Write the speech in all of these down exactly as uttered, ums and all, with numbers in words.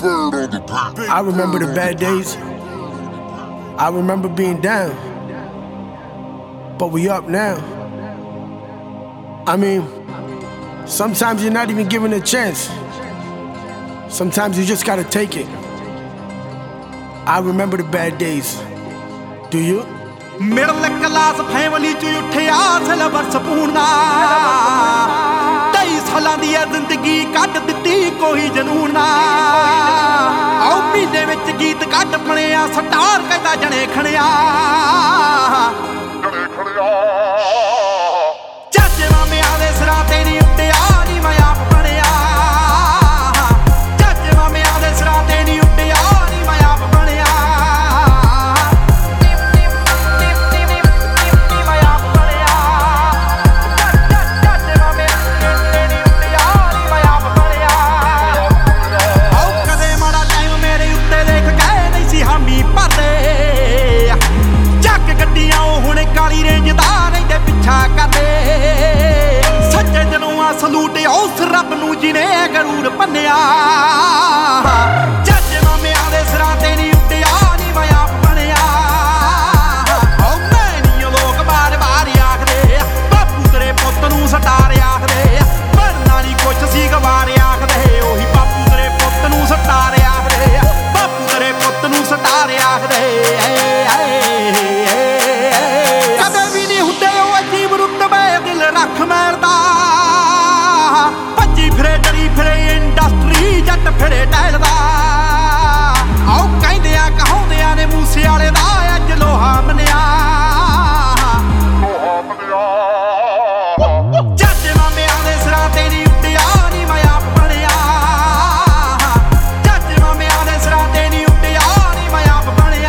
I remember the bad days. I remember being down. But we up now. I mean, sometimes you're not even given a chance. Sometimes you just gotta take it. I remember the bad days. Do you? Middle class family ਚ ਉੱਠਿਆ silver ਸਪੂਨਾ ਤੇਈ ਸਾਲਾਂ ਦੀ ਜ਼ਿੰਦਗੀ ਕੱਢ ਦਿੱਤੀ ਕੋਈ ਜਨੂਨ ਨਾ ਆਉ ਮਹੀਨੇ ਵਿੱਚ ਗੀਤ ਕੱਢ ਬਣਿਆ ਸਟਾਰ ਕਹਿੰਦਾ ਜਣੇ ਖਣਿਆ ਜਣੇ ਖਣਿਆ ਚਾਚੇ ਮਾਮਿਆਂ ਦੇ ਸਿਰਾਂ ਤੇ ਨਹੀਂ ਉੱਡਿਆ ਨੀ ਮੈਂ ਆਪ ਬਣਿਆ ਚਾਚੇ ਮਾਮਿਆਂ ਦੇ ਸਿਰਾਂ ਤੇ ਨਹੀਂ ਉੱਡਿਆ ਨੀ ਮੈਂ ਆਪ ਬਣਿਆ ਸਲੂਟ ਉਸ ਰੱਬ ਨੂੰ ਜਿਹਨੇ ਗਰੂਰ ਭੰਨਿਆ ਚਾਚੇ ਮਾਮਿਆਂ ਦੇ ਸਿਰਾਂ ਤੇ ਨਹੀਂ ਉੱਡਿਆ ਨੀ ਮੈਂ ਆਪ ਬਣਿਆ ਓ ਮੈਂ ਨੀ ਲੋਕ ਬਾਰ ਬਾਰ ਆਖਦੇ ਬਾਪੂ ਤੇਰੇ ਪੁੱਤ ਨੂੰ ਸਟਾਰ ਆਖਦੇ ਬਣਨਾ ਨੀ ਕੁਛ ਸੀ ਗਵਾਰ ਆਖਦੇ ਉਹੀ ਬਾਪੂ ਤੇਰੇ ਪੁੱਤ ਨੂੰ ਸਟਾਰ ਆਖਦੇ ਬਾਪੂ ਤੇਰੇ ਪੁੱਤ ਨੂੰ ਸਟਾਰ ਆਖਦੇ ਕਦੇ ਵੀ ਨਹੀਂ ਹੁੰਦੇ ਉਹ ਅਜੀਬ ਰੁਤਬੇ ਦਿਲ ਰੱਖ ਮੈਰਦਾ ਫਿਰੇ ਡਰੀ ਫਿਰੇ ਇੰਡਸਟਰੀ ਜੱਟ ਫਿਰੇ ਟਹਿਲਦਾ ਆਓ ਕਹਿੰਦਿਆਂ ਕਹਾਉਂਦਿਆਂ ਨੇ ਮੂਸੇ ਵਾਲੇ ਦਾ ਅੱਜ ਲੋਹਾ ਮੰਨਿਆ ਲੋਹਾ ਮੰਨਿਆ ਚਾਚੇ ਮਾਮਿਆਂ ਦੇ ਸਿਰਾਂ ਤੇ ਨਹੀਂ ਉੱਡਿਆ ਨੀ ਮੈਂ ਆਪ ਬਣਿਆ ਚਾਚੇ ਮਾਮਿਆਂ ਦੇ ਸਿਰਾਂ ਤੇ ਨਹੀਂ ਉੱਡਿਆ ਨੀ ਮੈਂ ਆਪ ਬਣਿਆ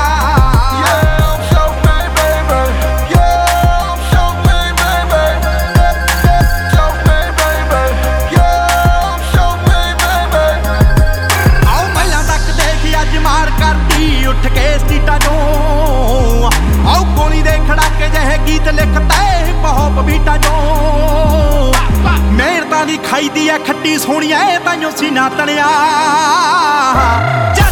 ਉੱਠ ਕੇ ਸਟੀਟਾਂ ਚੋਂ ਆਓ ਗੋਲੀ ਦੇ ਖੜਾਕੇ ਜਿਹੇ ਗੀਤ ਲਿਖਤੇ ਬਹੁਤ ਬੀਟਾਂ ਚੋਂ ਮਿਹਨਤਾਂ ਦੀ ਖਾਈ ਦੀ ਐ ਖੱਟੀ ਸੋਹਣੀਆਂ ਇਹ ਤਾਈਓ ਸੀਨਾ ਤਣਿਆ।